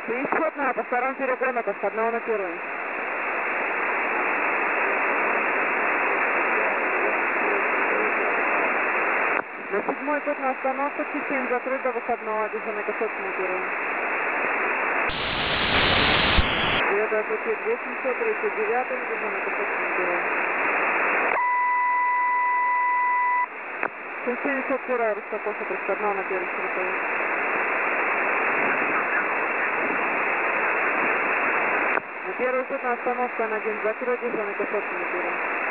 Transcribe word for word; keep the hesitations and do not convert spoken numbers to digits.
Исходная по второму перегону, с одного на первый. На седьмой код на остановку, Ч семь закрыт до выходного, движение касаться на первый. Девятая пути две семьсот тридцать девять, движение касаться на первый. семь семьдесят первая, Рустаков, с одного на первый широковой. На первый код на остановку, Н один закрыт, движение касаться на первый.